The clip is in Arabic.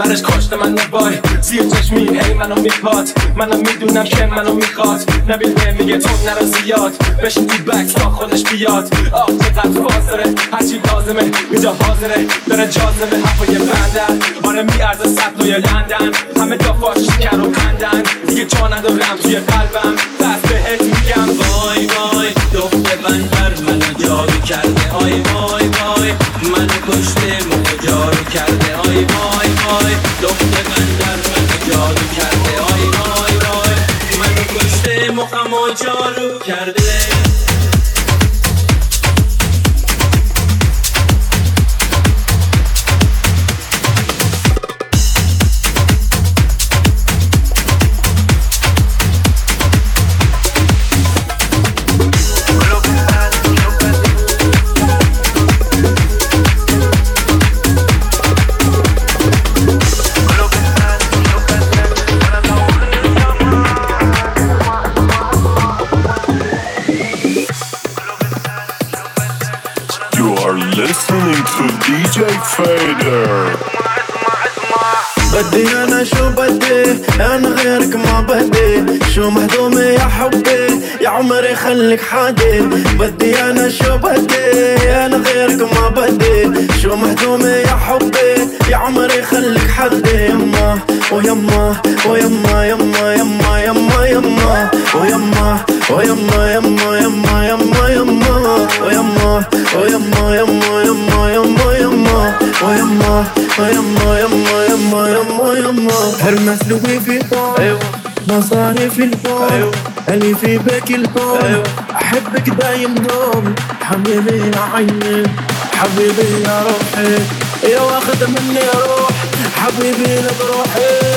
برش کشت من وای زیر چشمی هی منو میپاد منم میدونم که منو میخواد نبیده میگه تو نرو زیاد بشین تو بک تا خودش بیاد آه چقدر فاصله هرچی لازمه اینجا حاضره داره جازمه حرفای بندن آره میارزه سطل یا لندن همه دافاش شکر و قندن دیگه جا ندارم توی قلبم بس بهت میگم وای وای دخت بندر منو جارو کرده آی وای وای منو کشته منو جارو کرده آی وای وای دخت بندر منو جارو کرده آی وای وای منو کشته مخمو جارو کرده Listening to DJ Fader. بدي انا شو بدي انا غيرك ما بدي شو مهضومة يا حبي يا عمري خليك حادي بدي انا شو بدي انا غيرك ما بدي شو مهضومة يا حبي يا عمري خليك حدي يما ويما ويما يما يما يما يما ويما ويما يما يما يما يما ويما ويما يما يما يما يما ويما ويما يما يما يما يما هالمسلوق في البال مصاري في البال اللي في باك البال أحبك دايم دوم حبيبي يا عيني حبيبي يا روحي يا واخد مني روح حبيبي لك روحي